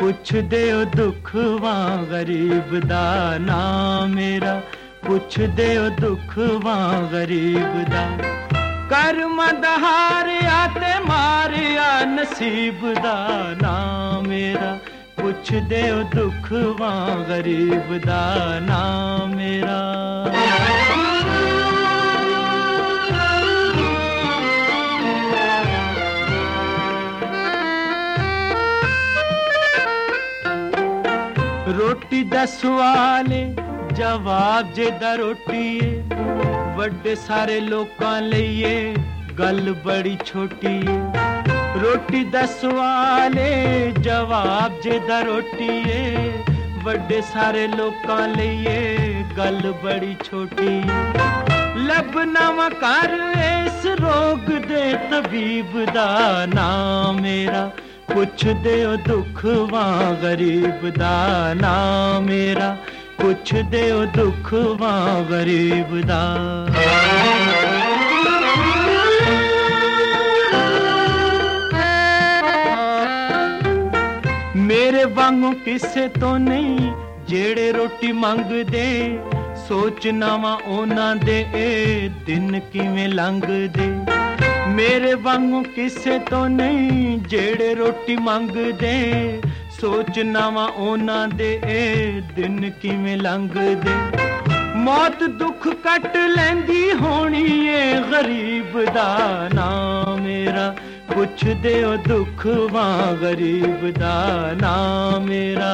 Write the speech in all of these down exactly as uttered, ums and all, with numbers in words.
पुछदे ओ दुख वां गरीब दा ना मेरा, पुछदे ओ दुख वां गरीब दा। कर्म दहारिया ते मारिया नसीब दा ना मेरा, पुछदे ओ दुख वां गरीब दा ना मेरा। रोटी दा सवाल जवाब जेदा रोटी है, वड्डे सारे लोकां लईए गल बड़ी छोटी है। रोटी दा सवाल जवाब जेदा रोटी है, वड्डे सारे लोकां लईए गल बड़ी छोटी है। लभना वा कर इस रोग दे तबीब दा ना मेरा, पुछदे ओ दुख वां गरीब दा ना मेरा, पुछदे ओ दुख वां गरीब दा। मेरे वांगू किसे तो नहीं जेड़े रोटी मंगदे, सोचना वा ओना दे ए दिन किवें लंघदे। मेरे वांगू किसे तो नहीं जेड़े रोटी मंगदे, सोचना वा ओना दे ए दिन किवें लंघदे। मौत दुख कट लैंदी होनी ए गरीब दा ना मेरा, पुछदे ओ दुख वां गरीब दा ना मेरा।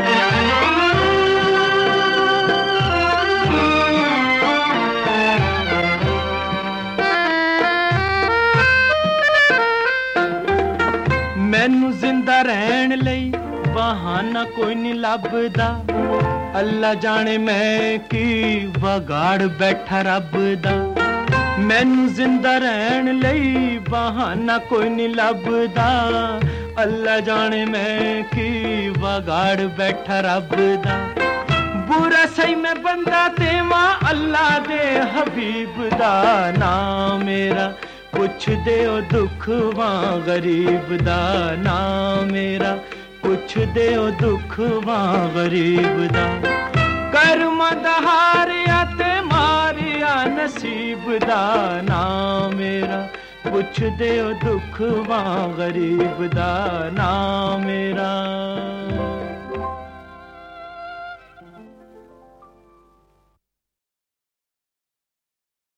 मैनू जिंदा रहन लई बहाना कोई नहीं लभदा, अल्लाह जाने मैं की वगाड़ बैठा रब दा। मैनू जिंदा रहन लई बहाना कोई नहीं लभदा, अल्लाह जाने मैं की वगाड़ बैठा रब दा। बुरा सही मैं बंदा तेवा अल्लाह दे हबीब दा ना मेरा, पुछदे ओ दुख वां गरीब दा ना मेरा, पुछदे ओ दुख वां गरीब दा। कर्म दहारिया ते मारिया नसीब दा ना मेरा, पुछदे ओ दुख वां गरीब दा ना मेरा।